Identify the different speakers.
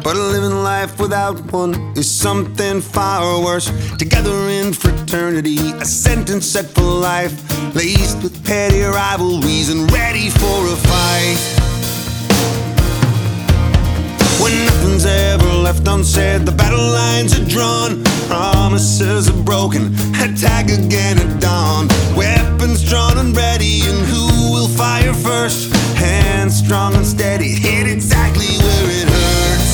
Speaker 1: but living life without one is something far worse. Together in fraternity, a sentence set for life, laced with petty rivalries and ready for a fight. When nothing's ever left unsaid, the battle lines are drawn, promises are broken, attack again at dawn. Weapons drawn and ready, and who will fire first? Hands strong and steady,